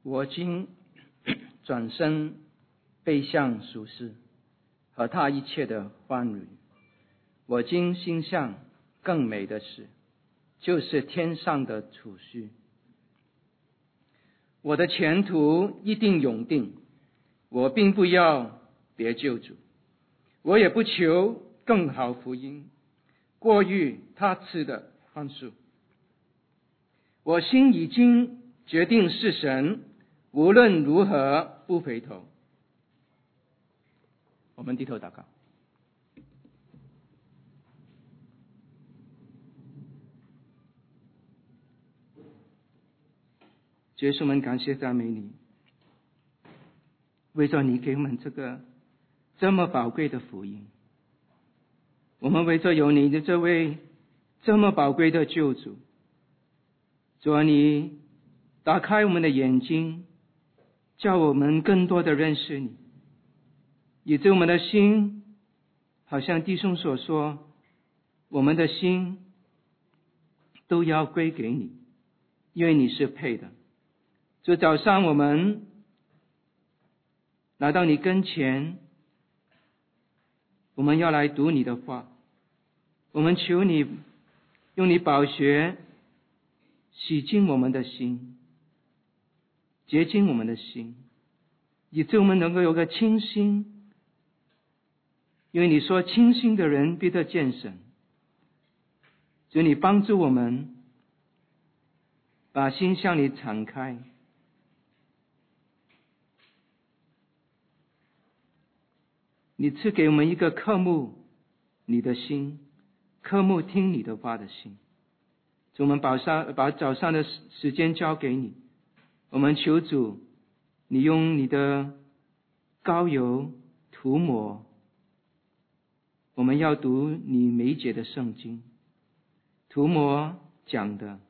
我今转身背向属世和他一切的欢愉，我今心向更美的事，就是天上的储蓄。我的前途一定永定，我并不要别救主，我也不求更好福音过于他赐的宽恕。我心已经决定是神，无论如何不回头。我们低头祷告。耶稣们，感谢赞美你，为着你给我们这个这么宝贵的福音，我们为着有你的这位这么宝贵的救主，主啊，你打开我们的眼睛，叫我们更多的认识你，以致我们的心好像弟兄所说，我们的心都要归给你，因为你是配的。就早上我们来到你跟前，我们要来读你的话，我们求你用你宝血洗净我们的心，洁净我们的心，以致我们能够有个清心，因为你说清心的人必得见神。求你帮助我们把心向你敞开，你赐给我们一个渴慕你的心，渴慕听你的话的心。我们把早上的时间交给你，我们求主你用你的膏油涂抹，我们要读你每一节的圣经，涂抹讲的，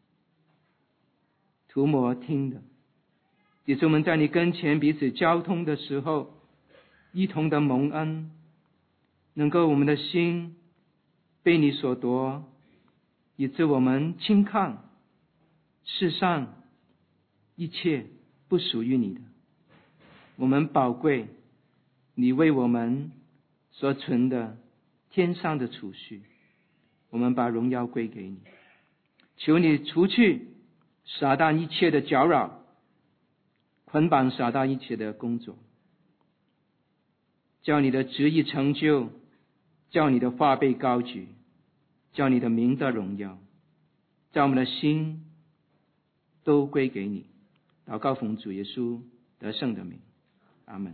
涂抹听的，也是我们在你跟前彼此交通的时候一同的蒙恩，能够我们的心被你所夺，以致我们轻看世上一切不属于你的，我们宝贵你为我们所存的天上的储蓄，我们把荣耀归给你。求你除去撒旦一切的搅扰，捆绑撒旦一切的工作，叫你的旨意成就，叫你的话被高举，叫你的名得荣耀，叫我们的心都归给你。祷告奉主耶稣得胜的名，阿们。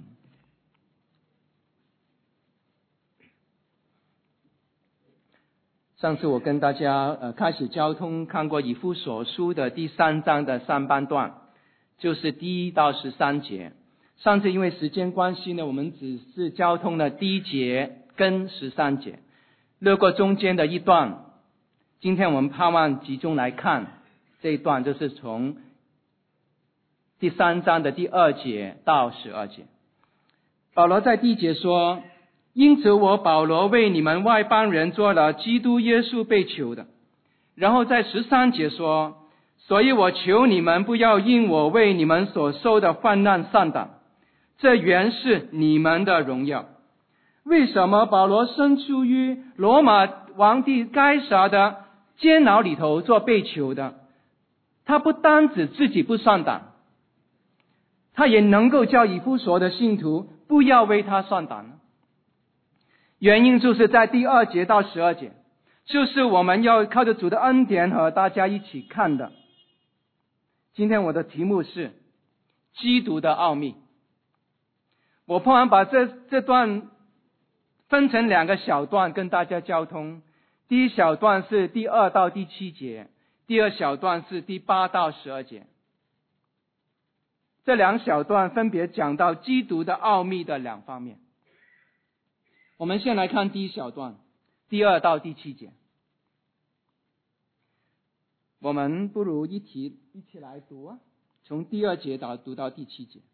上次我跟大家开始交通看过以弗所书的第3章的上半段，就是第1到13节。上次因为时间关系呢，我们只是交通了第1节跟13节，略过中间的一段。今天我们盼望集中来看这一段，就是从第3章的第2节到12节。保罗在第1节说，因此我保罗为你们外邦人做了基督耶稣被囚的。然后在13节说，所以我求你们不要因我为你们所受的患难丧胆，这原是你们的荣耀。为什么保罗身处于罗马皇帝该撒的监牢里头做被囚的？他不单指自己不丧胆，他也能够叫以弗所的信徒不要为他丧胆呢？原因就是在第2节到12节，就是我们要靠着主的恩典和大家一起看的。今天我的题目是基督的奥秘。我盼望把这段分成2个小段跟大家交通。第一小段是第2到第7节，第二小段是第8到12节。这2小段分别讲到基督的奥秘的2方面。我们先来看第一小段，第2到第7节。我们不如一起来读啊，从第2节读到第7节。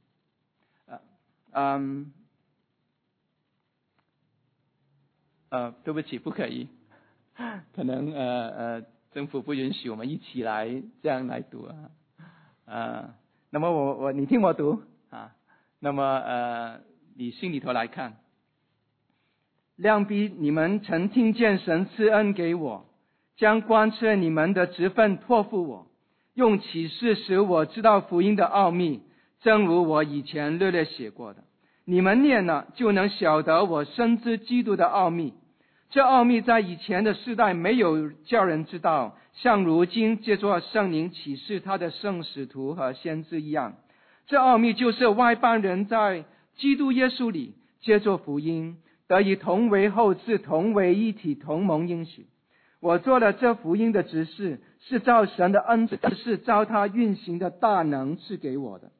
对不起，不可以，可能政府不允许我们一起来这样来读啊。 那么你听我读啊，那么你心里头来看，量比你们曾听见神赐恩给我，将贯彻你们的职分托付我，用启示使我知道福音的奥秘，正如我以前略略写过的。你们念了，就能晓得我深知基督的奥秘。这奥秘在以前的世代没有叫人知道，像如今借着圣灵启示他的圣使徒和先知一样。这奥秘就是外邦人在基督耶稣里借着福音得以同为后嗣，同为一体，同蒙应许。我做了这福音的执事，是照神的恩赐，是照他运行的大能赐给我的。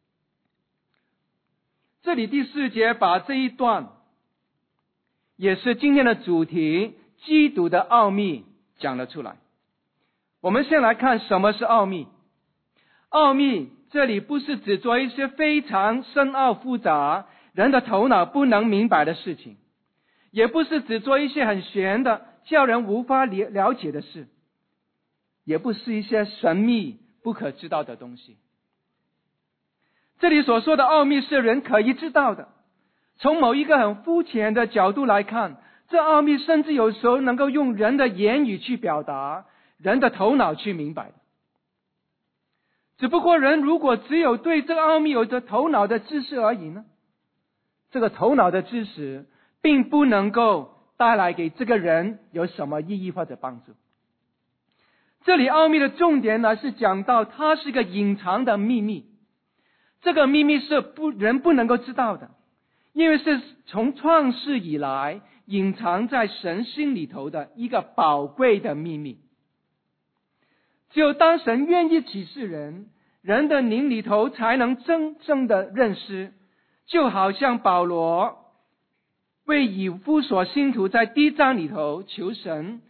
这里第4节把这一段也是今天的主题，基督的奥秘讲了出来。我们先来看什么是奥秘。奥秘这里不是指做一些非常深奥复杂人的头脑不能明白的事情，也不是只做一些很玄的叫人无法了解的事，也不是一些神秘不可知道的东西。这里所说的奥秘是人可以知道的，从某一个很肤浅的角度来看，这奥秘甚至有时候能够用人的言语去表达，人的头脑去明白的。只不过人如果只有对这个奥秘有着头脑的知识而已呢，这个头脑的知识并不能够带来给这个人有什么意义或者帮助。这里奥秘的重点呢，是讲到它是一个隐藏的秘密，这个秘密是人不能够知道的，因为是从创世以来隐藏在神心里头的一个宝贵的秘密。只有当神愿意启示人，人的灵里头才能真正的认识。就好像保罗为以弗所信徒在第1章里头求神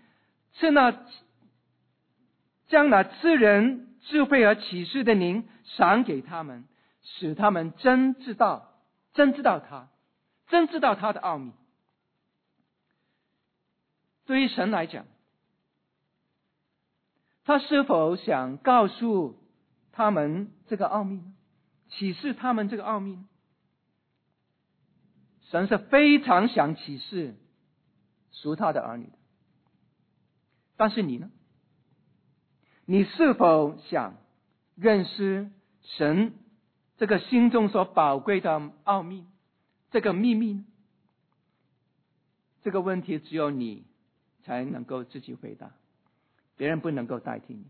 将那赐人智慧和启示的灵赏给他们，使他们真知道他的奥秘。对于神来讲，他是否想告诉他们这个奥秘呢？启示他们这个奥秘呢？神是非常想启示属他的儿女的。但是你呢？你是否想认识神这个心中所宝贵的奥秘，这个秘密呢？这个问题只有你才能够自己回答，别人不能够代替你。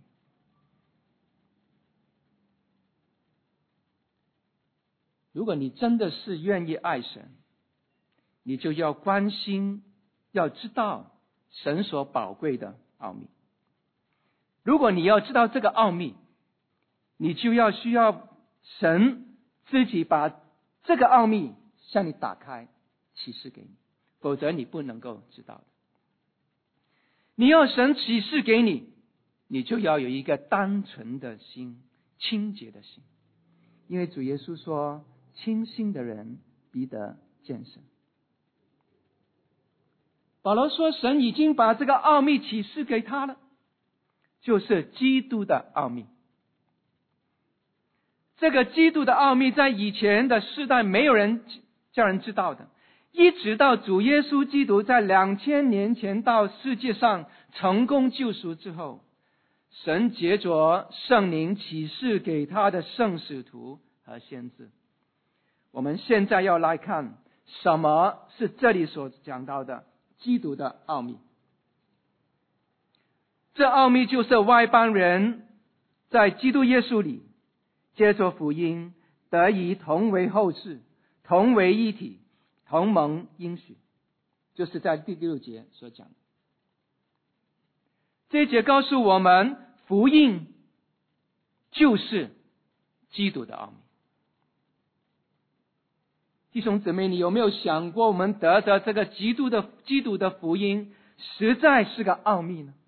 如果你真的是愿意爱神，你就要关心，要知道神所宝贵的奥秘。如果你要知道这个奥秘，你就需要神自己把这个奥秘向你打开，启示给你，否则你不能够知道的。你要神启示给你，你就要有一个单纯的心，清洁的心，因为主耶稣说，清心的人必得见神。保罗说，神已经把这个奥秘启示给他了，就是基督的奥秘。这个基督的奥秘在以前的世代没有人叫人知道的，一直到主耶稣基督在2000年前到世界上成功救赎之后，神藉着圣灵启示给他的圣使徒和先知。我们现在要来看什么是这里所讲到的基督的奥秘。这奥秘就是外邦人在基督耶稣里接受福音，得以同为后嗣，同为一体，同蒙应许，就是在第6节所讲的。这一节告诉我们，福音就是基督的奥秘。弟兄姊妹，你有没有想过，我们得着这个基督的福音实在是个奥秘呢？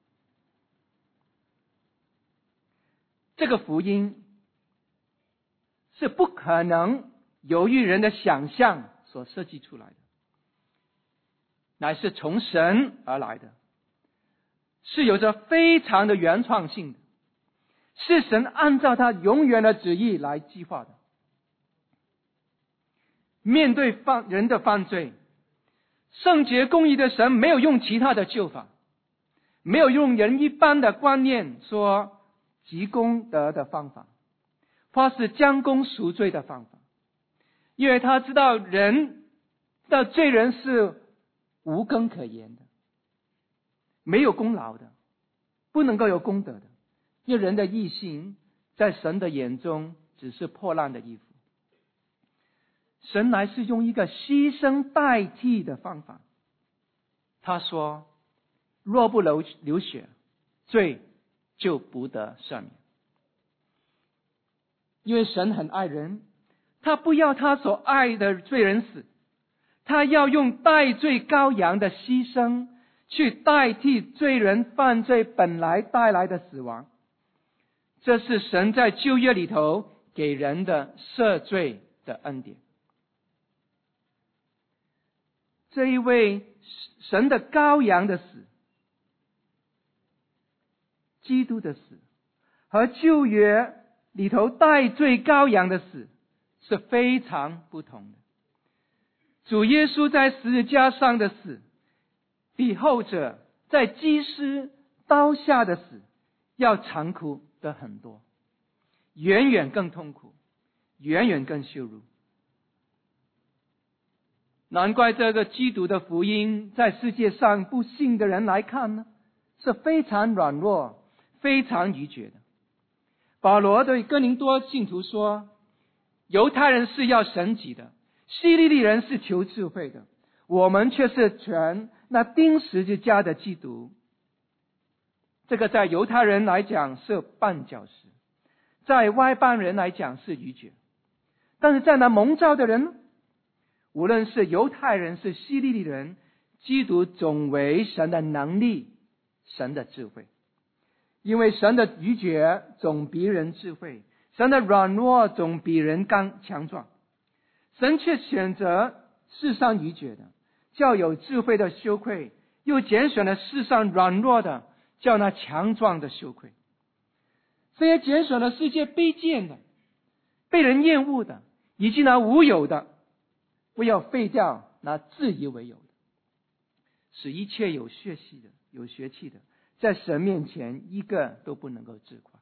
这个福音是不可能由于人的想象所设计出来的，乃是从神而来的，是有着非常的原创性的， 是神按照他永远的旨意来计划的。面对人的犯罪，圣洁公义的神没有用其他的救法，没有用人一般的观念说积功德的方法，或是将功赎罪的方法，因为他知道人的罪人是无根可言的，没有功劳的，不能够有功德的，因为人的义行在神的眼中只是破烂的衣服。神乃是用一个牺牲代替的方法。他说，若不流血，罪就不得赦免。因为神很爱人，他不要他所爱的罪人死，他要用代罪羔羊的牺牲去代替罪人犯罪本来带来的死亡。这是神在旧约里头给人的赦罪的恩典。这一位神的羔羊的死，基督的死，和旧约里头代罪羔羊的死是非常不同的。主耶稣在十字架上的死，比后者在祭司刀下的死要残酷的很多，远远更痛苦，远远更羞辱。难怪这个基督的福音在世界上不信的人来看呢，是非常软弱，非常愚拙的。保罗对哥林多信徒说，犹太人是要神迹的，希利尼人是求智慧的，我们却是全那钉十字架的基督。这个在犹太人来讲是绊脚石，在外邦人来讲是愚拙，但是在那蒙召的人，无论是犹太人是希利尼人，基督总为神的能力，神的智慧。因为神的愚拙总比人智慧，神的软弱总比人强壮。神却选择世上愚拙的，叫有智慧的羞愧，又拣选了世上软弱的，叫那强壮的羞愧。这也拣选了世界卑贱的，被人厌恶的，以及那无有的，不要废掉那自以为有的，使一切有血气的、有血气的，在神面前一个都不能够自夸。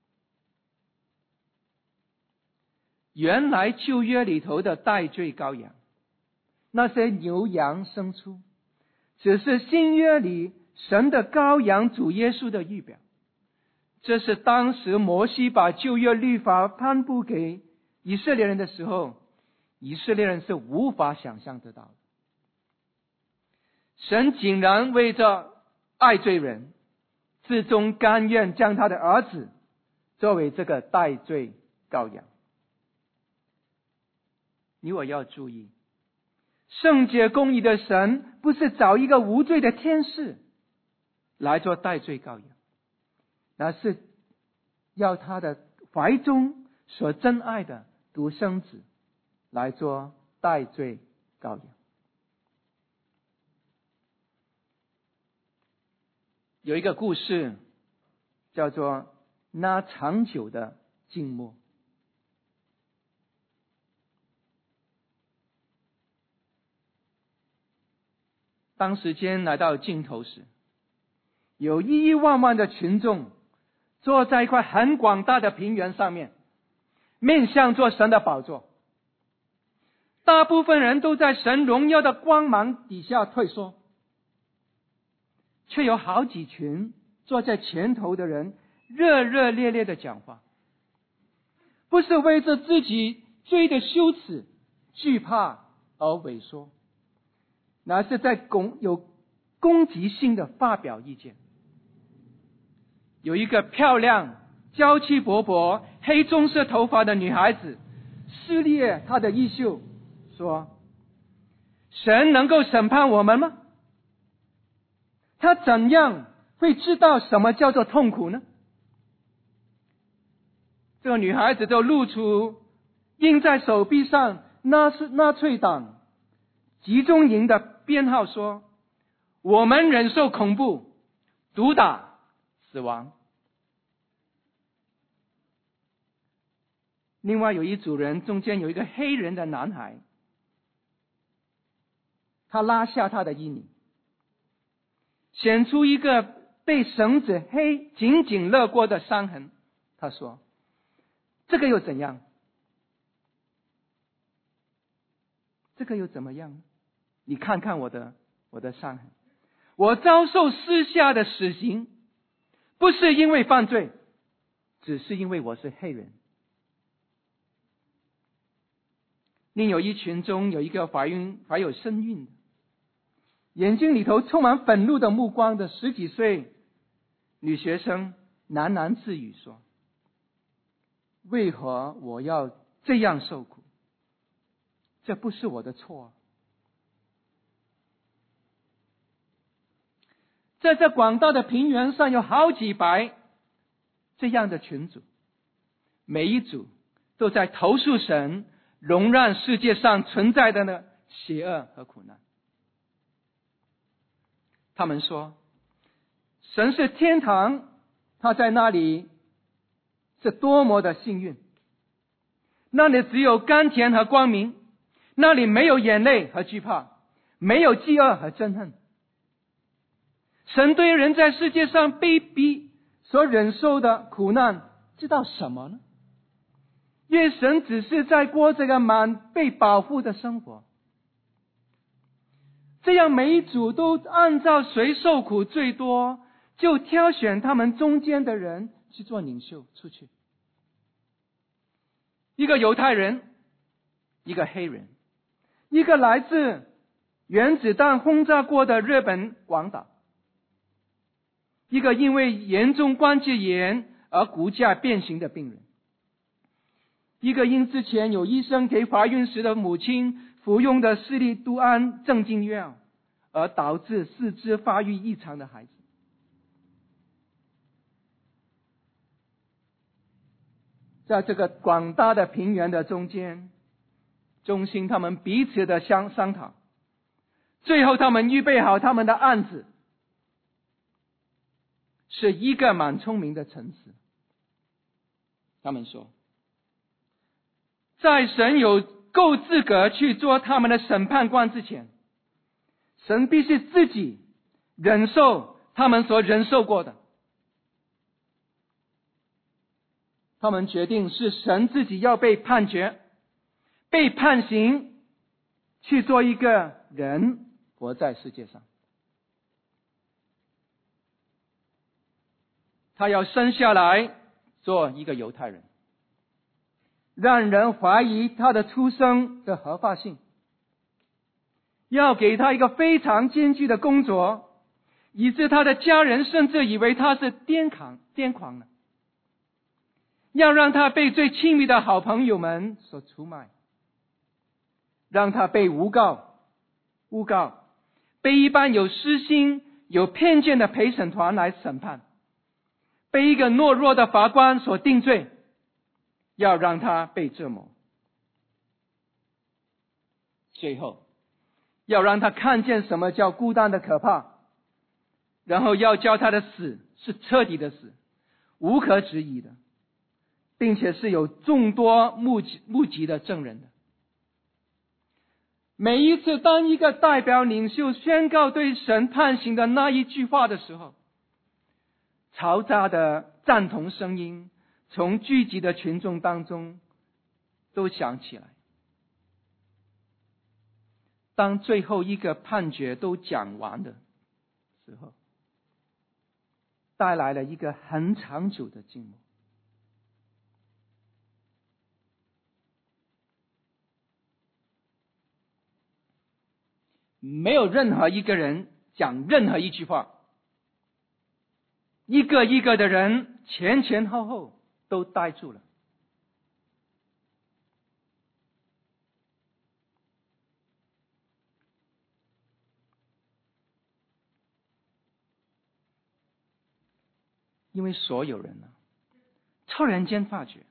原来旧约里头的代罪羔羊，那些牛羊牲畜，只是新约里神的羔羊主耶稣的预表。这是当时摩西把旧约律法颁布给以色列人的时候，以色列人是无法想象得到的。神竟然为着爱罪人，至终甘愿将他的儿子作为这个代罪羔羊。你我要注意，圣洁公义的神不是找一个无罪的天使来做代罪羔羊，那是要他的怀中所珍爱的独生子来做代罪羔羊。有一个故事叫做那长久的静默。当时间来到尽头时，有亿亿万万的群众坐在一块很广大的平原上面，面向着神的宝座。大部分人都在神荣耀的光芒底下退缩，却有好几群坐在前头的人热热烈烈的讲话，不是为着自己罪的羞耻惧怕而萎缩，那是在有攻击性的发表意见。有一个漂亮娇气勃勃黑棕色头发的女孩子撕裂她的衣袖说，神能够审判我们吗？他怎样会知道什么叫做痛苦呢？这个女孩子就露出印在手臂上纳粹党集中营的编号说，我们忍受恐怖、毒打、死亡。 另外有一组人，中间有一个黑人的男孩，他拉下他的衣领，显出一个被绳子紧紧勒过的伤痕。他说：这个又怎样？这个又怎么样？你看看我的伤痕，我遭受私下的死刑，不是因为犯罪，只是因为我是黑人。另有一群中有一个怀有身孕的，眼睛里头充满愤怒的目光的10几岁女学生喃喃自语说：为何我要这样受苦？这不是我的错。在这广大的平原上有好几百这样的群组，每一组都在投诉神容让世界上存在的呢邪恶和苦难。他们说，神是天堂，他在那里是多么的幸运，那里只有甘甜和光明，那里没有眼泪和惧怕，没有饥饿和憎恨。神对人在世界上被逼所忍受的苦难知道什么呢？因为神只是在过这个被保护的生活，这样每一组都按照谁受苦最多，就挑选他们中间的人去做领袖出去。一个犹太人，一个黑人，一个来自原子弹轰炸过的日本广岛，一个因为严重关节炎而骨架变形的病人，一个因之前有医生给怀孕时的母亲服用的司利度胺镇静药而导致四肢发育异常的孩子。在这个广大的平原的中心，他们彼此的商讨，最后他们预备好他们的案子，是一个蛮聪明的臣子。他们说，在神有够资格去做他们的审判官之前，神必须自己忍受他们所忍受过的。他们决定是神自己要被判决、被判刑，去做一个人活在世界上。他要生下来做一个犹太人，让人怀疑他的出生的合法性，要给他一个非常艰巨的工作，以致他的家人甚至以为他是癫狂了，要让他被最亲密的好朋友们所出卖，让他被诬告，被一般有私心有偏见的陪审团来审判，被一个懦弱的法官所定罪，要让他被折磨，最后要让他看见什么叫孤单的可怕，然后要叫他的死是彻底的死，无可置疑的，并且是有众多目击的证人的。每一次当一个代表领袖宣告对神判刑的那一句话的时候，嘈杂的赞同声音从聚集的群众当中都响起来。当最后一个判决都讲完的时候，带来了一个很长久的静默。没有任何一个人讲任何一句话，一个一个的人前后都呆住了。因为所有人突然间发觉，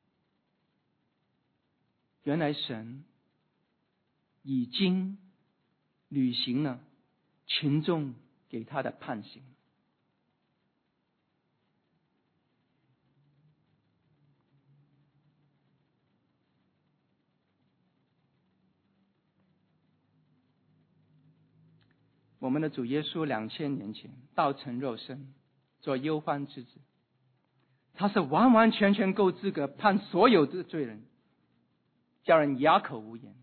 原来神已经履行了群众给他的判刑。 我们的主耶稣2000年前道成肉身，做忧患之子，他是完完全全够资格判所有的罪人，叫人哑口无言。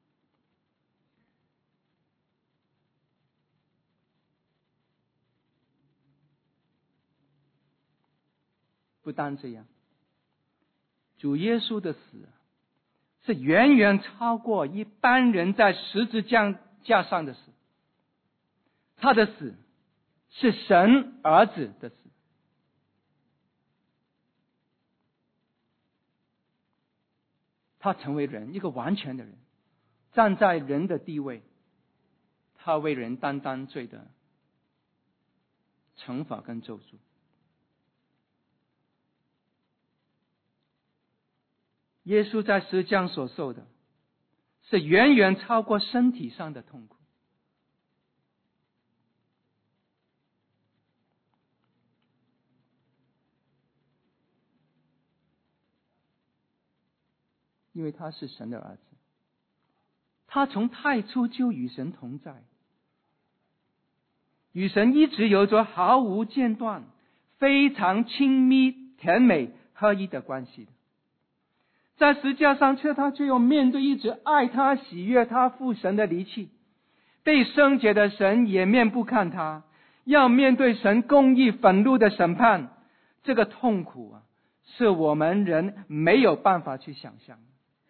不单这样，主耶稣的死是远远超过一般人在十字架上的死。他的死是神儿子的死。他成为人，一个完全的人，站在人的地位，他为人担当罪的惩罚跟咒诅。耶稣在十字架所受的是远远超过身体上的痛苦。因为他是神的儿子，他从太初就与神同在，与神一直有着毫无间断、非常亲密、甜美合一的关系。在十字架上他却要面对一直爱他、喜悦他、父神的离弃，被圣洁的神掩面不看他，要面对神公义愤怒的审判。这个痛苦是我们人没有办法去想象。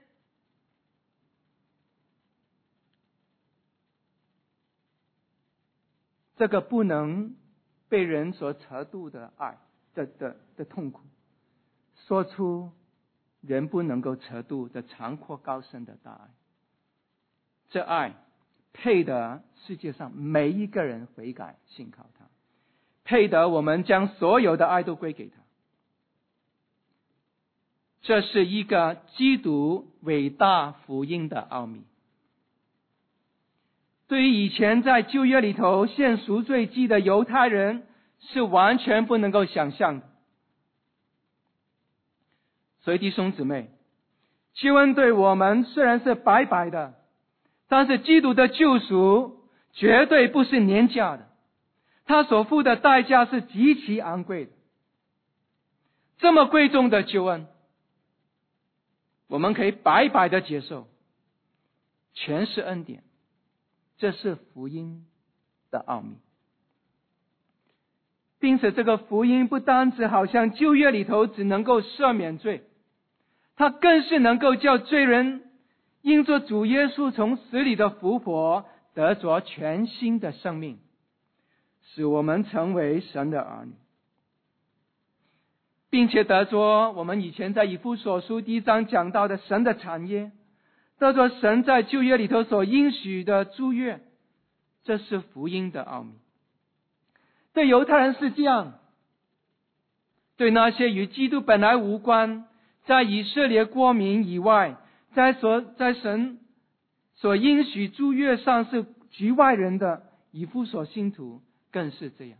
这个不能被人所测度的爱的痛苦，说出人不能够测度的长阔高深的大爱。这爱配得世界上每一个人悔改信靠他，配得我们将所有的爱都归给他。这是一个基督伟大福音的奥秘。对于以前在旧约里头献赎罪祭的犹太人是完全不能够想象的。所以弟兄姊妹，救恩对我们虽然是白白的，但是基督的救赎绝对不是廉价的，他所付的代价是极其昂贵的。这么贵重的救恩，我们可以白白的接受，全是恩典。这是福音的奥秘，并且这个福音不单只好像旧约里头只能够赦免罪，它更是能够叫罪人因着主耶稣从死里的复活，得着全新的生命，使我们成为神的儿女，并且得着我们以前在以弗所书1章讲到的神的产业，得着神在旧约里头所应许的祝约。这是福音的奥秘。对犹太人是这样，对那些与基督本来无关，在以色列国民以外，在神所应许祝约上是局外人的以弗所信徒更是这样。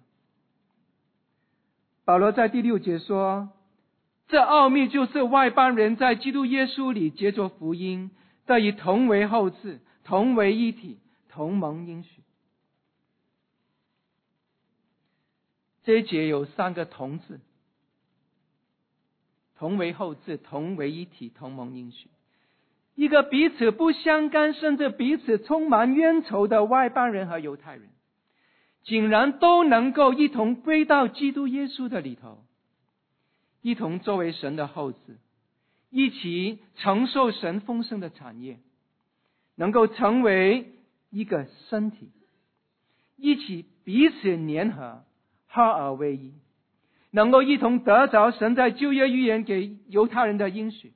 保罗在第6节说，这奥秘就是外邦人在基督耶稣里接着福音，得以同为后嗣，同为一体，同蒙应许。这一节有3个同字，同为后嗣，同为一体，同蒙应许。一个彼此不相干，甚至彼此充满冤仇的外邦人和犹太人，竟然都能够一同归到基督耶稣的里头，一同作为神的后嗣，一起承受神丰盛的产业，能够成为一个身体，一起彼此联合，合而为一，能够一同得着神在旧约预言给犹太人的应许。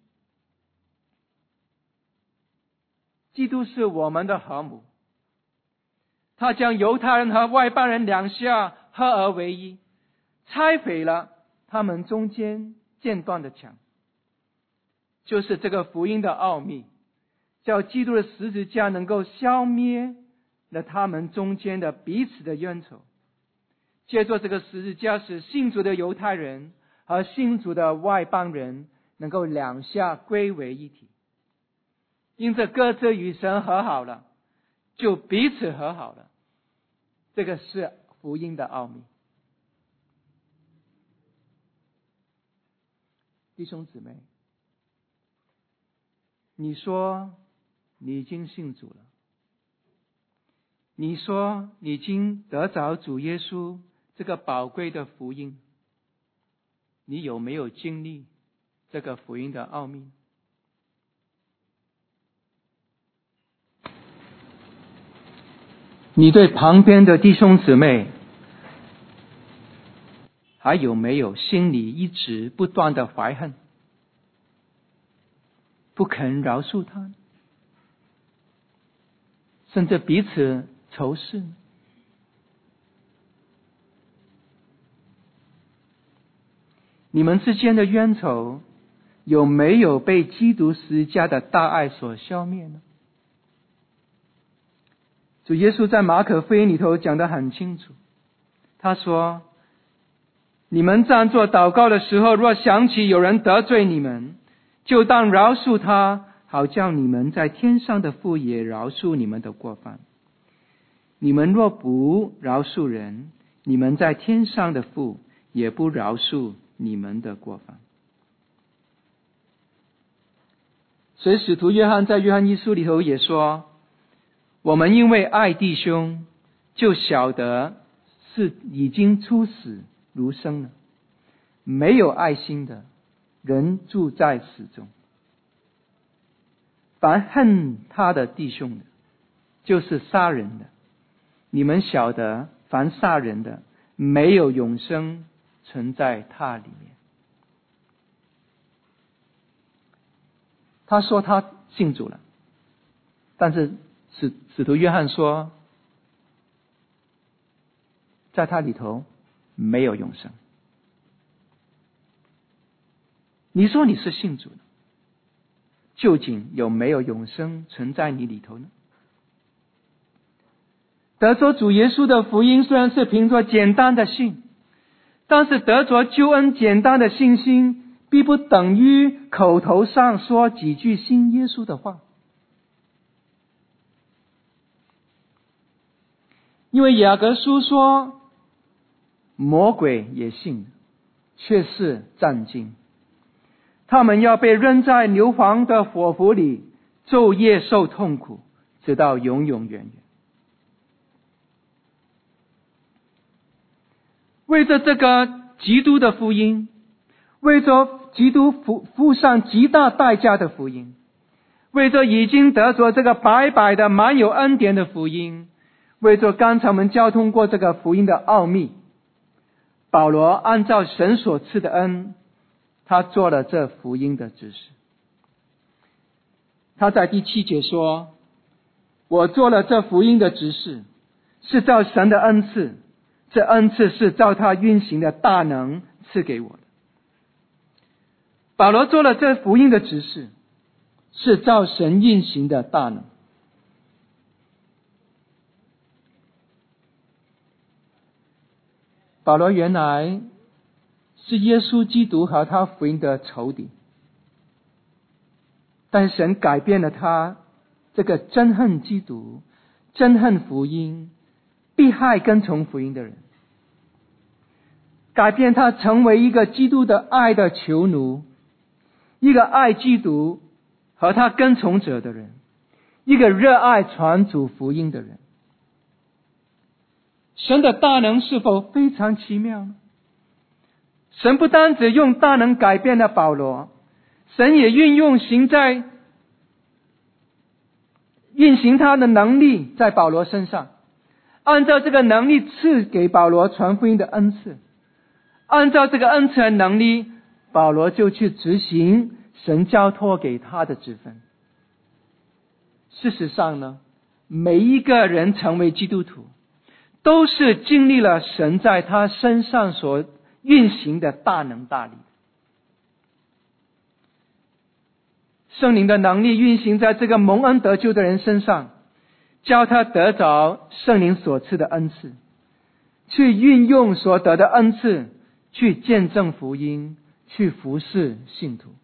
基督是我们的和母，他将犹太人和外邦人两下合而为一，拆毁了他们中间间断的墙。就是这个福音的奥秘，叫基督的十字架能够消灭了他们中间的彼此的冤仇。借着这个十字架，使信主的犹太人和信主的外邦人能够两下归为一体。因着各自与神和好了，就彼此和好了， 这个是福音的奥秘。弟兄姊妹，你说你已经信主了，你说你已经得着主耶稣这个宝贵的福音，你有没有经历这个福音的奥秘？你对旁边的弟兄姊妹还有没有心里一直不断的怀恨，不肯饶恕他，甚至彼此仇视？你们之间的冤仇有没有被基督十字架的大爱所消灭呢？主耶稣在马可福音里头讲得很清楚，他说，你们站做祷告的时候，若想起有人得罪你们，就当饶恕他，好叫你们在天上的父也饶恕你们的过犯。你们若不饶恕人，你们在天上的父也不饶恕你们的过犯。所以使徒约翰在约翰一书里头也说，我们因为爱弟兄，就晓得是已经出死如生了。没有爱心的人住在死中。凡恨他的弟兄的，就是杀人的。你们晓得，凡杀人的，没有永生存在他里面。他说他信主了，但是使徒约翰说，在他里头没有永生。你说你是信主的，究竟有没有永生存在你里头呢？得着主耶稣的福音虽然是凭着简单的信，但是得着救恩简单的信心，并不等于口头上说几句信耶稣的话。因为雅各书说，魔鬼也信，却是战惊。他们要被扔在硫磺的火湖里，昼夜受痛苦，直到永永远远。为着这个基督的福音，为着基督付上极大代价的福音，为着已经得着这个白白的满有恩典的福音，为着刚才我们交通过这个福音的奥秘，保罗按照神所赐的恩，他做了这福音的指示。他在第7节说，我做了这福音的指示，是照神的恩赐，这恩赐是照他运行的大能赐给我的。保罗做了这福音的指示，是照神运行的大能。保罗原来是耶稣基督和他福音的仇敌，但神改变了他这个憎恨基督、憎恨福音、避害跟从福音的人，改变他成为一个基督的爱的囚奴，一个爱基督和他跟从者的人，一个热爱传主福音的人。神的大能是否非常奇妙呢？神不单只用大能改变了保罗，神也运行他的能力在保罗身上，按照这个能力赐给保罗传福音的恩赐，按照这个恩赐的能力，保罗就去执行神交托给他的职分。事实上呢，每一个人成为基督徒，都是经历了神在他身上所运行的大能大力。圣灵的能力运行在这个蒙恩得救的人身上，教他得着圣灵所赐的恩赐，去运用所得的恩赐，去见证福音，去服侍信徒。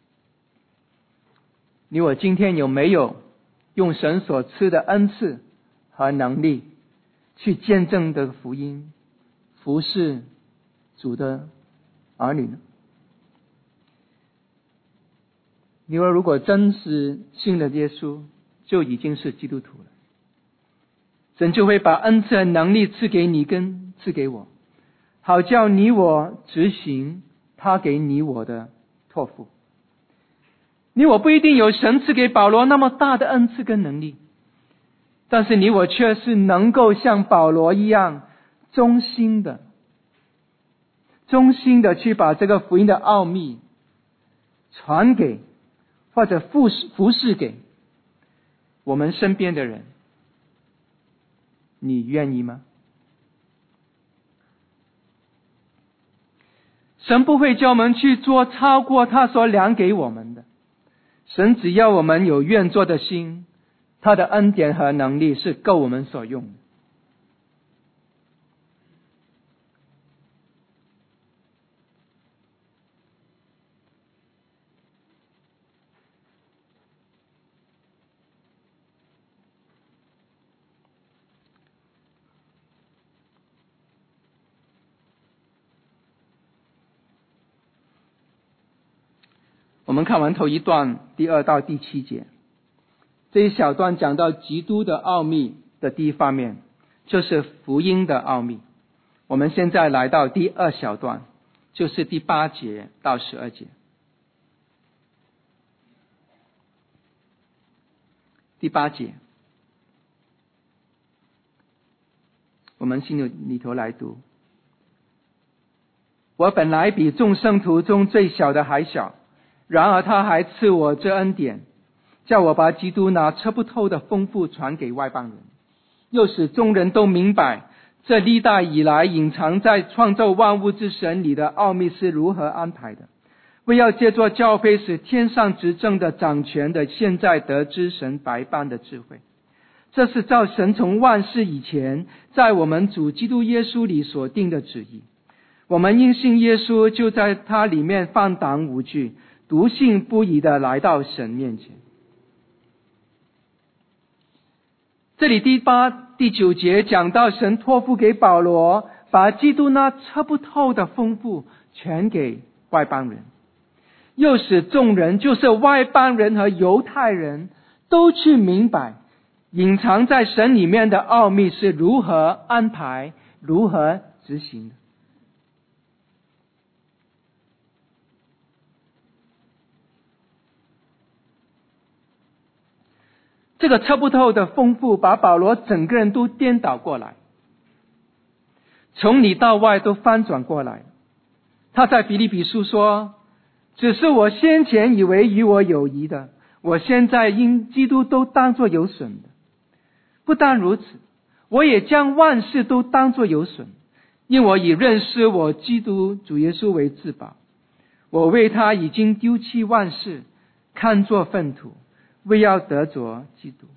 你我今天有没有用神所赐的恩赐和能力， 去见证的福音，服侍主的儿女呢？你如果真是信了耶稣，就已经是基督徒了。神就会把恩赐的能力赐给你跟赐给我，好叫你我执行他给你我的托付。你我不一定有神赐给保罗那么大的恩赐跟能力，但是你我却是能够像保罗一样忠心的去把这个福音的奥秘传给或者服侍给我们身边的人。你愿意吗？神不会叫我们去做超过他所量给我们的，神只要我们有愿做的心，他的恩典和能力是够我们所用的。我们看完头一段第2到第7节，这一小段讲到基督的奥秘的第一方面，就是福音的奥秘。我们现在来到第2小段，就是第8节到12节。第8节，我们心里头来读。我本来比众圣徒中最小的还小，然而他还赐我这恩典，叫我把基督那测不透的丰富传给外邦人，又使众人都明白这历代以来隐藏在创造万物之神里的奥秘是如何安排的，为要借着教会使天上执政的掌权的现在得知神百般的智慧。这是照神从万世以前在我们主基督耶稣里所定的旨意。我们因信耶稣，就在他里面放胆无惧，笃信不疑的来到神面前。这里第8、第9节讲到神托付给保罗，把基督那测不透的丰富全给外邦人，又使众人，就是外邦人和犹太人，都去明白隐藏在神里面的奥秘是如何安排、如何执行的。这个测不透的丰富把保罗整个人都颠倒过来，从里到外都翻转过来。他在腓立比书说，只是我先前以为与我有益的，我现在因基督都当作有损的。不但如此，我也将万事都当作有损，因我以认识我基督主耶稣为至宝。我为他已经丢弃万事，看作粪土，为要得着基督。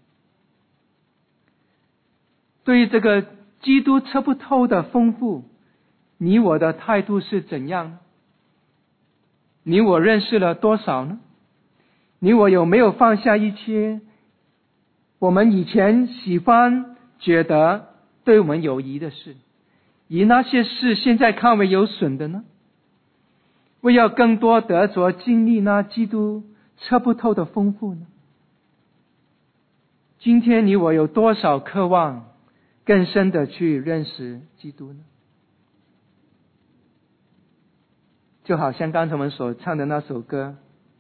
对于这个基督测不透的丰富，你我的态度是怎样呢？你我认识了多少呢？你我有没有放下一些我们以前喜欢觉得对我们有益的事，以那些事现在看为有损的呢？为要更多得着经历那基督测不透的丰富呢？今天你我有多少渴望更深的去认识基督呢？就好像刚才我们所唱的那首歌，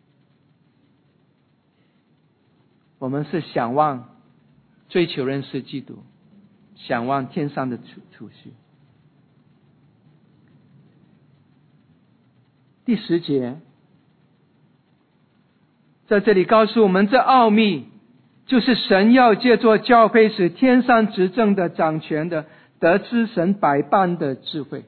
我们是想望追求认识基督，想望天上的储蓄。第10节在这里告诉我们，这奥秘就是神要借着教会使天上执政的掌权的得知神百般的智慧。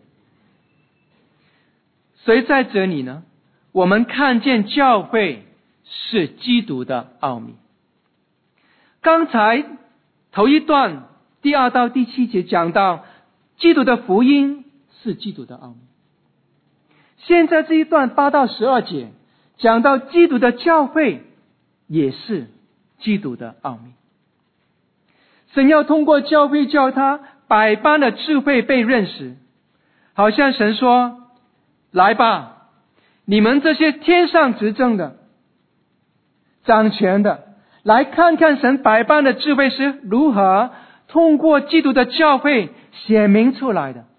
所以在这里呢，我们看见教会是基督的奥秘。刚才头一段第2到第7节讲到基督的福音是基督的奥秘，现在这一段8到12节讲到基督的教会也是基督的奥秘。神要通过教会叫他百般的智慧被认识，好像神说，来吧，你们这些天上执政的、掌权的，来看看神百般的智慧是如何通过基督的教会显明出来的。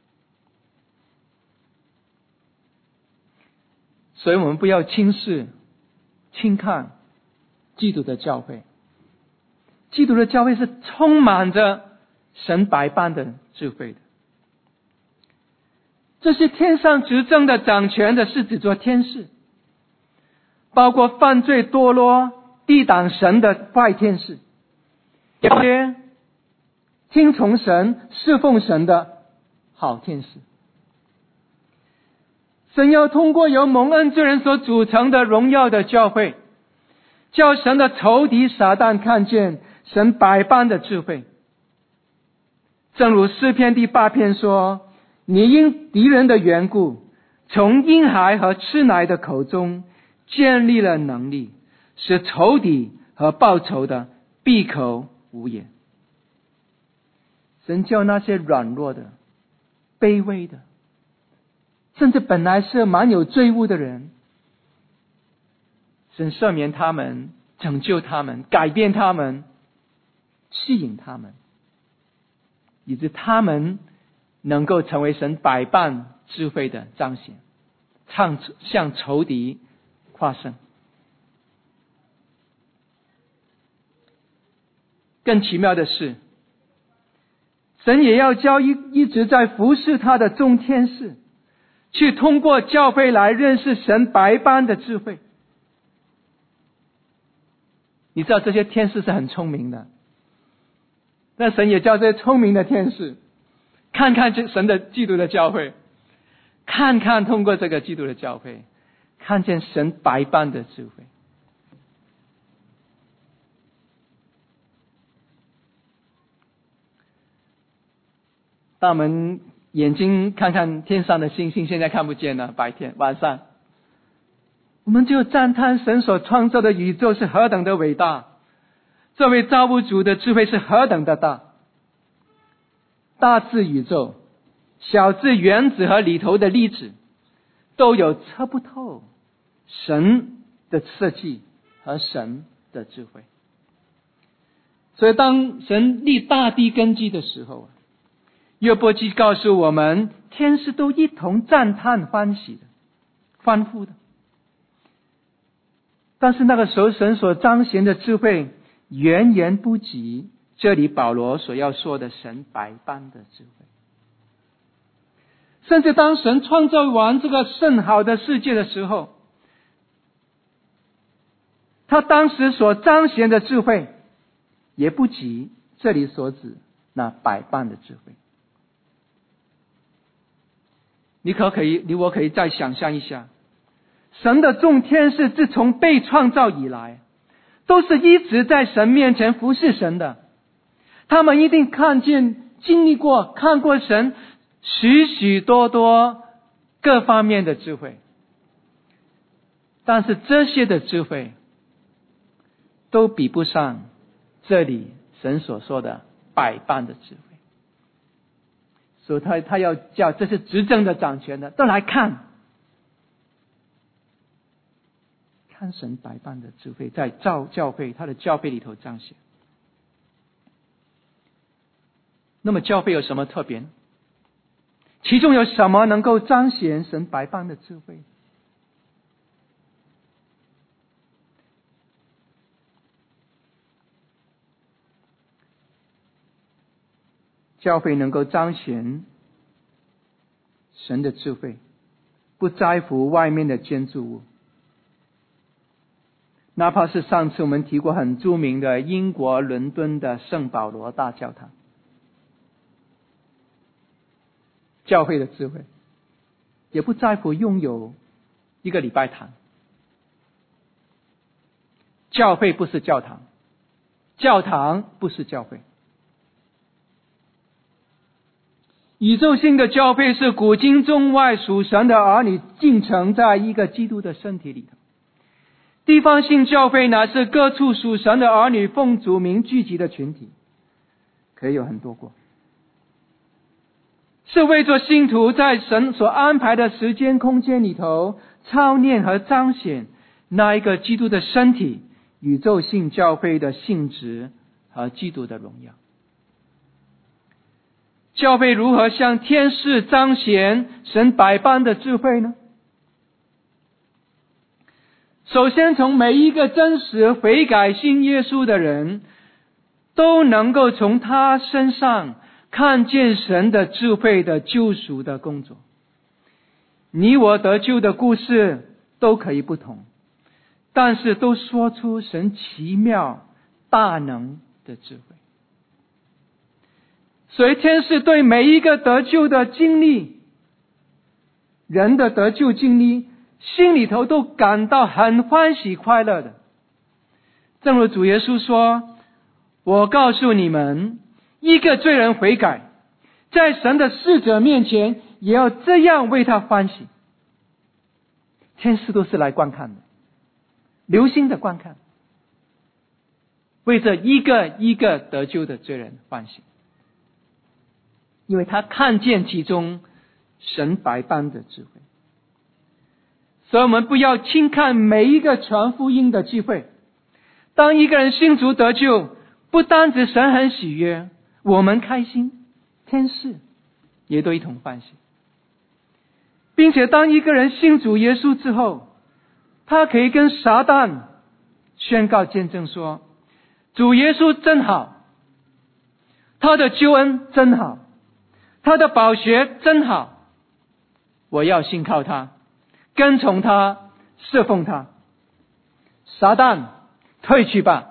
所以我们不要轻视、轻看基督的教会。基督的教会是充满着神百般的智慧的。这些天上执政的、掌权的是指作天使，包括犯罪堕落、抵挡神的坏天使，也包括听从神、侍奉神的好天使。神要通过由蒙恩之人所组成的荣耀的教会，叫神的仇敌撒旦看见神百般的智慧。正如诗篇第8篇说，你因敌人的缘故，从婴孩和吃奶的口中建立了能力，使仇敌和报仇的闭口无言。神叫那些软弱的、卑微的，甚至本来是蛮有罪恶的人，神赦免他们，拯救他们，改变他们，吸引他们，以致他们能够成为神百般智慧的彰显，向仇敌夸胜。更奇妙的是，神也要教一直在服侍他的众天使，去通过教会来认识神百般的智慧。你知道这些天使是很聪明的，那神也叫这些聪明的天使看看神的基督的教会，看看通过这个基督的教会，看见神百般的智慧。当我们眼睛看看天上的星星，现在看不见了，白天晚上我们就赞叹神所创造的宇宙是何等的伟大，这位造物主的智慧是何等的大。大至宇宙，小至原子和里头的粒子，都有测不透神的设计和神的智慧。所以当神立大地根基的时候，约伯记告诉我们，天使都一同赞叹欢喜的、欢呼的。但是那个时候神所彰显的智慧远远不及这里保罗所要说的神百般的智慧。甚至当神创造完这个甚好的世界的时候，他当时所彰显的智慧也不及这里所指那百般的智慧。你我可以再想象一下，神的众天使自从被创造以来，都是一直在神面前服侍神的。他们一定经历过、看过神许许多多各方面的智慧。但是这些的智慧都比不上这里神所说的百般的智慧。所以他要叫这是执政的、掌权的都来看神百般的智慧在教会他的教会里头彰显。那么教会有什么特别？其中有什么能够彰显神百般的智慧？教会能够彰显神的智慧，不在乎外面的建筑物，哪怕是上次我们提过很著名的英国伦敦的圣保罗大教堂。教会的智慧也不在乎拥有一个礼拜堂。教会不是教堂，教堂不是教会。宇宙性的教会是古今中外属神的儿女进城在一个基督的身体里头。地方性教会呢，是各处属神的儿女奉主名聚集的群体，可以有很多个。 是为着信徒在神所安排的时间空间里头操练和彰显那一个基督的身体、宇宙性教会的性质和基督的荣耀。教会如何向天使彰显神百般的智慧呢？首先，从每一个真实悔改信耶稣的人，都能够从他身上看见神的智慧的救赎的工作。你我得救的故事都可以不同，但是都说出神奇妙大能的智慧。所以天使对每一个得救的经历，人的得救经历，心里头都感到很欢喜快乐的。正如主耶稣说，我告诉你们，一个罪人悔改，在神的使者面前也要这样为他欢喜。天使都是来观看的，留心的观看，为这一个一个得救的罪人欢喜，因为他看见其中神百般的智慧。所以我们不要轻看每一个传福音的机会。当一个人信主得救，不单指神很喜悦，我们开心，天使也都一同欢喜。并且当一个人信主耶稣之后，他可以跟撒旦宣告见证说，主耶稣真好，他的救恩真好，他的宝血真好，我要信靠他，跟从他，侍奉他。撒旦退去吧。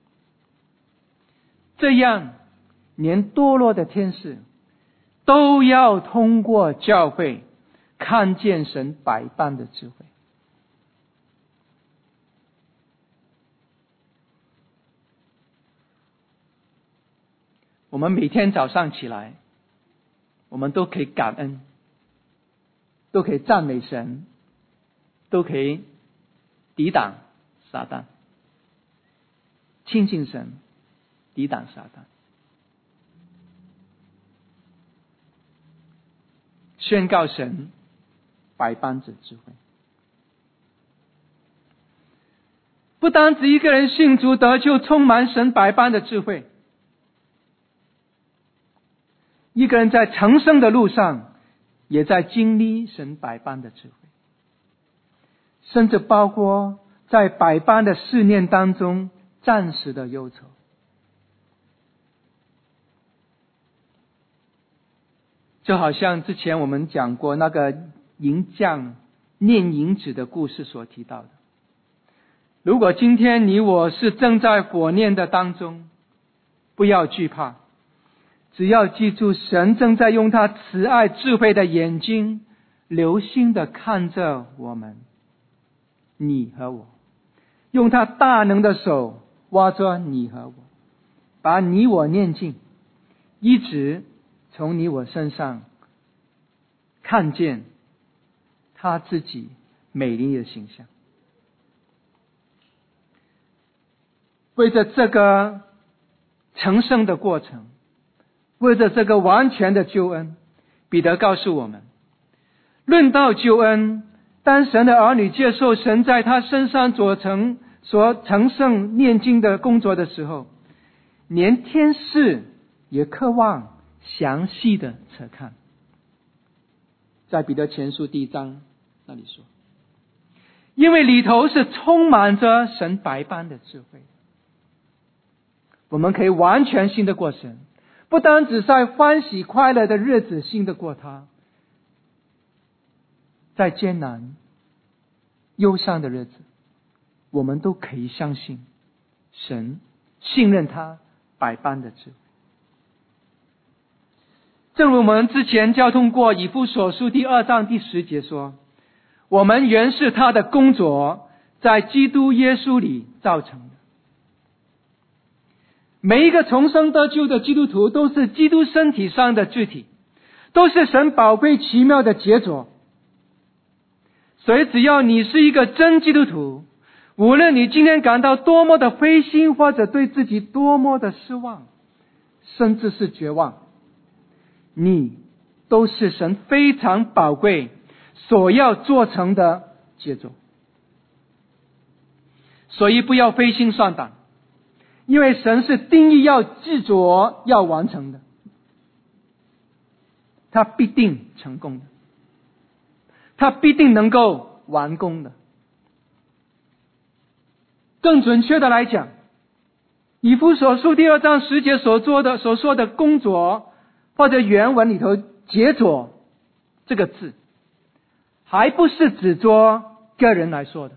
这样连堕落的天使都要通过教会看见神百般的智慧。我们每天早上起来，我们都可以感恩，都可以赞美神，都可以抵挡撒旦，亲近神，抵挡撒旦，宣告神百般的智慧。不单指一个人信主得救充满神百般的智慧，一个人在成圣的路上也在经历神百般的智慧，甚至包括在百般的试炼当中暂时的忧愁。就好像之前我们讲过那个银匠炼银子的故事所提到的，如果今天你我是正在火炼的当中，不要惧怕，只要记住神正在用他慈爱智慧的眼睛留心地看着我们，你和我，用他大能的手挖着你和我，把你我炼净，一直从你我身上看见他自己美丽的形象。为着这个成圣的过程，为着这个完全的救恩，彼得告诉我们，论到救恩，当神的儿女接受神在他身上所成圣炼净的工作的时候，连天使也渴望详细的测看。在彼得前书第1章那里说，因为里头是充满着神百般的智慧，我们可以完全信得过神，不单只在欢喜快乐的日子信得过他，在艰难忧伤的日子，我们都可以相信神，信任他百般的智慧。正如我们之前交通过以弗所书第2章第10节说，我们原是他的工作，在基督耶稣里造成的。每一个重生得救的基督徒都是基督身体上的肢体，都是神宝贝奇妙的杰作。所以只要你是一个真基督徒，无论你今天感到多么的灰心，或者对自己多么的失望，甚至是绝望，你都是神非常宝贵所要做成的杰作。所以不要灰心丧胆，因为神是定义要执着要完成的，他必定成功的，他必定能够完工的。更准确的来讲，以弗所书第2章10节所说的工作，或者原文里头杰作这个字，还不是只做个人来说的，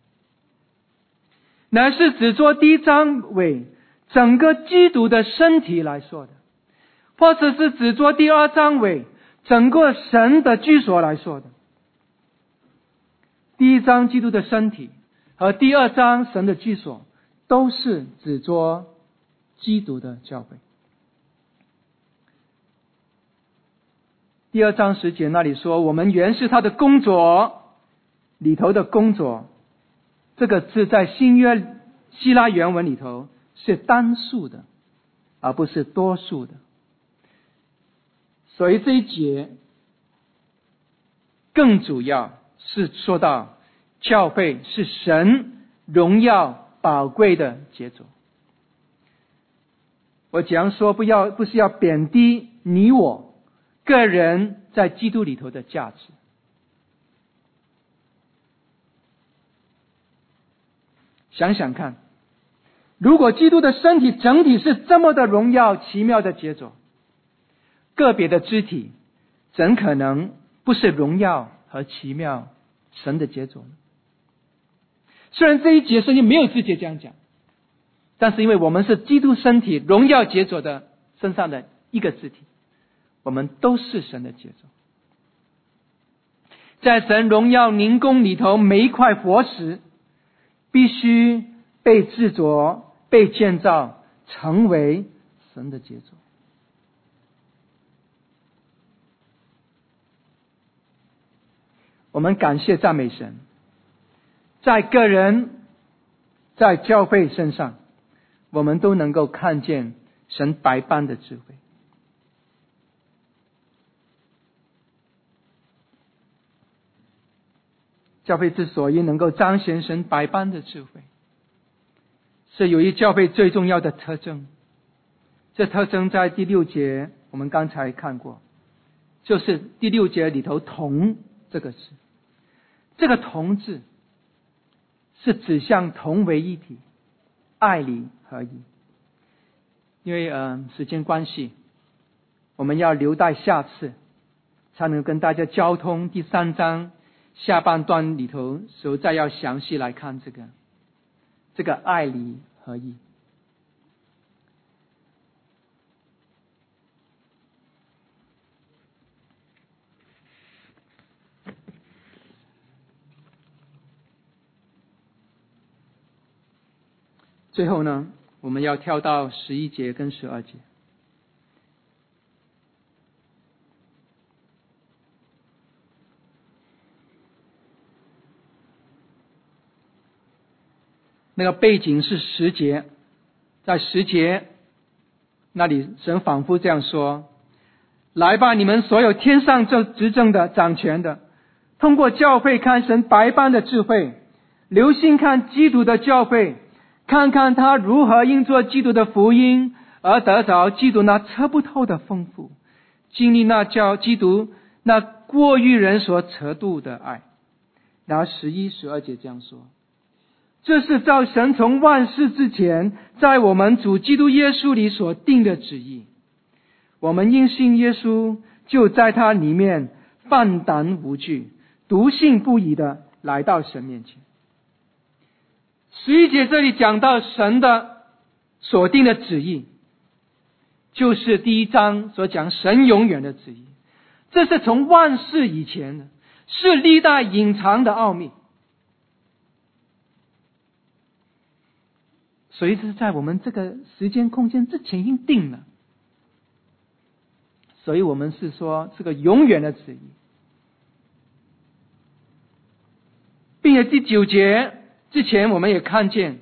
乃是只做第1章为整个基督的身体来说的，或者是只做第2章为整个神的居所来说的。第1章基督的身体和第2章神的居所都是只做基督的教会。第2章10节那里说，我们原是他的工作，里头的工作这个字在新约希腊原文里头是单数的，而不是多数的。所以这一节更主要是说到教会是神荣耀宝贵的杰作。我讲说不是要贬低你我个人在基督里头的价值。想想看，如果基督的身体整体是这么的荣耀奇妙的杰作，个别的肢体怎可能不是荣耀和奇妙神的杰作呢？虽然这一节圣经没有直接这样讲，但是因为我们是基督身体荣耀杰作的身上的一个肢体，我们都是神的杰作。在神荣耀灵宫里头，每一块活石必须被制作、被建造，成为神的杰作。我们感谢赞美神，在个人、在教会身上，我们都能够看见神百般的智慧。教会之所以能够彰显神百般的智慧，是由于教会最重要的特征。这特征在第6节我们刚才看过，就是第6节里头同这个字。这个同字是指向同为一体，爱里合一。因为时间关系，我们要留待下次才能跟大家交通第3章下半段里头时候再要详细来看这个爱里合一。最后呢，我们要跳到11节跟12节。那个背景是10节，在10节那里神仿佛这样说：来吧，你们所有天上执政的掌权的，通过教会看神百般的智慧，留心看基督的教会，看看他如何因做基督的福音而得着基督那测不透的丰富，经历那叫基督那过于人所测度的爱。然后11、12节这样说：这是照神从万世之前在我们主基督耶稣里所定的旨意，我们因信耶稣就在他里面放胆无惧，笃信不疑的来到神面前。11节这里讲到神的所定的旨意，就是第1章所讲神永远的旨意，这是从万世以前的，是历代隐藏的奥秘，所以是在我们这个时间空间之前已经定了，所以我们是说这个永远的旨意。并且第9节之前我们也看见，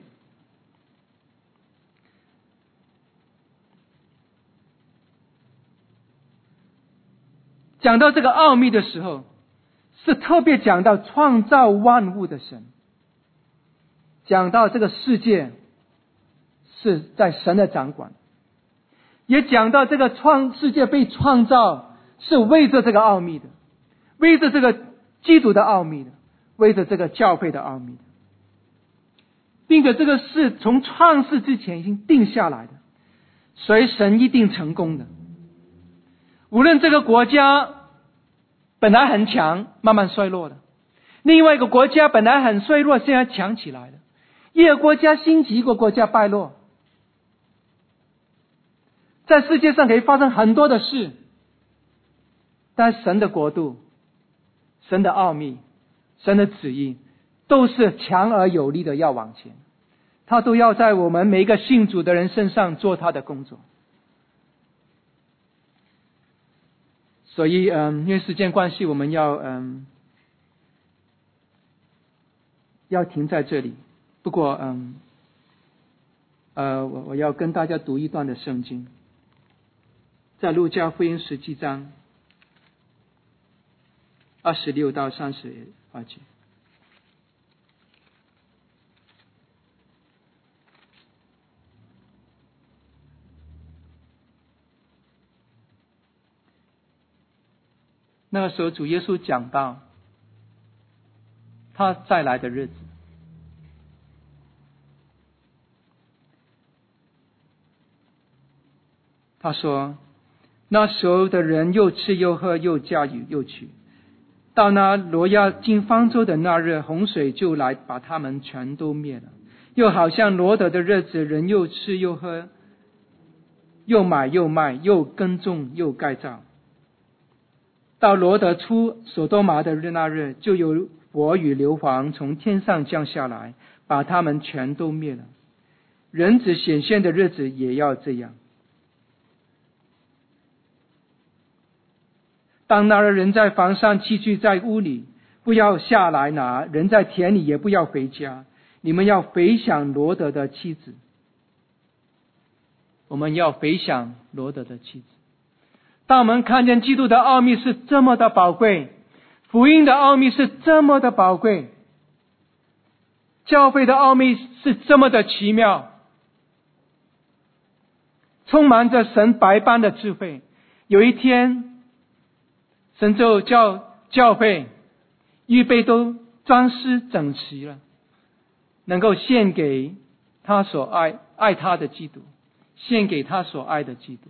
讲到这个奥秘的时候，是特别讲到创造万物的神，讲到这个世界是在神的掌管，也讲到这个世界被创造是为着这个奥秘的，为着这个基督的奥秘的，为着这个教会的奥秘的，并且这个事从创世之前已经定下来的，所以神一定成功的。无论这个国家本来很强，慢慢衰落了，另外一个国家本来很衰弱，现在强起来了，一个国家兴起，一个国家败落，在世界上可以发生很多的事，但神的国度、神的奥秘、神的旨意都是强而有力的要往前，他都要在我们每一个信主的人身上做他的工作。所以因为时间关系，我们要停在这里。不过我要跟大家读一段的圣经，在路加福音17章26到32节。那个时候主耶稣讲到他再来的日子，他说那时候的人又吃又喝又嫁又娶，到那挪亚进方舟的那日，洪水就来把他们全都灭了。又好像罗得的日子，人又吃又喝，又买又卖，又耕种又盖造。到罗得出所多玛的那日，就有火与硫磺从天上降下来，把他们全都灭了。人子显现的日子也要这样。当那日人在房上，器具在屋里，不要下来拿；人在田里，也不要回家。你们要回想罗得的妻子。我们要回想罗得的妻子。当我们看见基督的奥秘是这么的宝贵，福音的奥秘是这么的宝贵，教会的奥秘是这么的奇妙，充满着神百般的智慧。有一天神就叫教会预备都装饰整齐了，能够献给他所爱他的基督，献给他所爱的基督。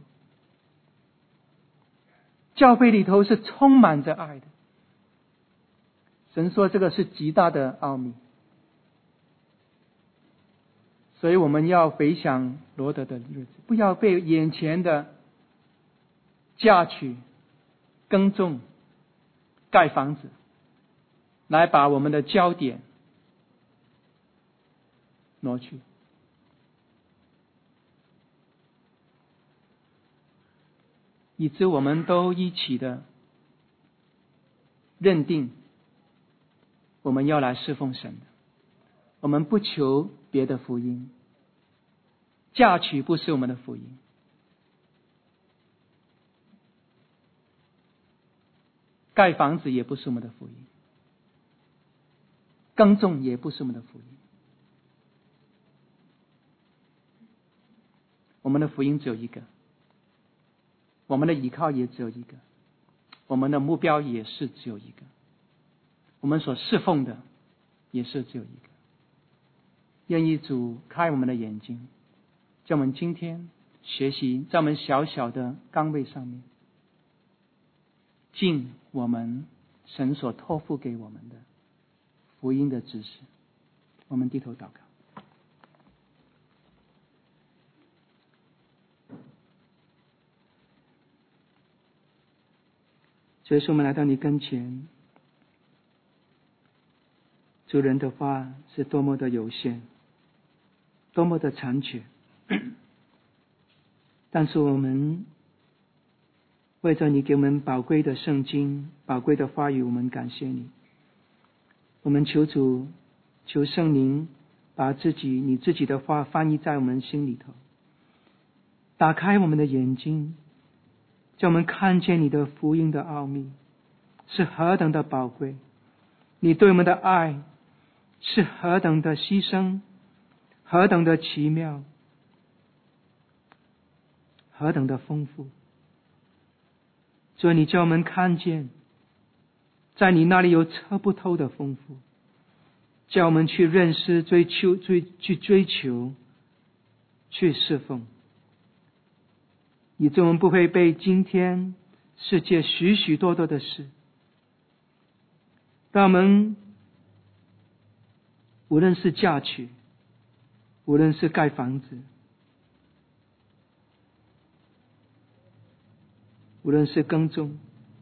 教会里头是充满着爱的，神说这个是极大的奥秘。所以我们要回想罗得的日子，不要被眼前的嫁娶、耕种、盖房子来把我们的焦点挪去。以致我们都一起的认定我们要来侍奉神的，我们不求别的福音，嫁娶不是我们的福音，盖房子也不是我们的福音，耕种也不是我们的福音。我们的福音只有一个，我们的依靠也只有一个，我们的目标也是只有一个，我们所侍奉的也是只有一个。愿意主开我们的眼睛，叫我们今天学习在我们小小的岗位上面尽我们神所托付给我们的福音的知识。我们低头祷告。所以说我们来到你跟前，主人的话是多么的有限，多么的残缺，但是我们为着你给我们宝贵的圣经、宝贵的话语，我们感谢你。我们求主、求圣灵把你自己的话翻译在我们心里头，打开我们的眼睛， 叫我们看见你的福音的奥秘是何等的宝贵，你对我们的爱是何等的牺牲，何等的奇妙，何等的丰富。所以你叫我们看见，在你那里有测不透的丰富，叫我们去认识、去追求、去侍奉，以致我们不会被今天世界许许多多的事，让我们无论是嫁娶，无论是盖房子，无论是耕种，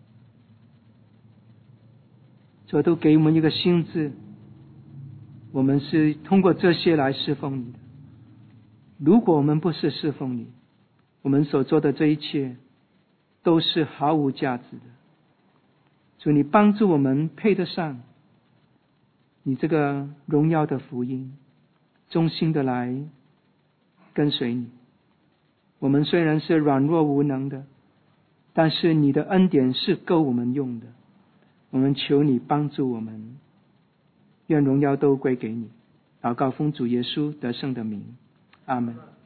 这都给我们一个心智，我们是通过这些来侍奉你的。如果我们不是侍奉你，我们所做的这一切都是毫无价值的。主，你帮助我们配得上你这个荣耀的福音，忠心的来跟随你。我们虽然是软弱无能的，但是你的恩典是够我们用的。我们求你帮助我们，愿荣耀都归给你。祷告奉主耶稣得胜的名，阿们。